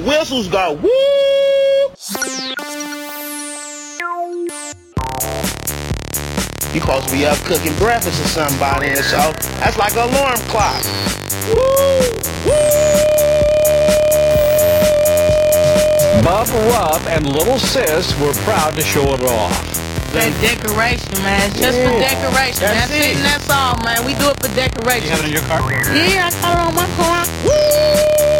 whistles go woo. You supposed to be up cooking breakfast or something by then, so that's like an alarm clock. Woo! Bubba Wub and Little Sis were proud to show it off. That decoration, man. Just for decoration. That's it. And that's all, man. We do it for decoration. You have it in your car? Yeah, I got it on my car. Woo!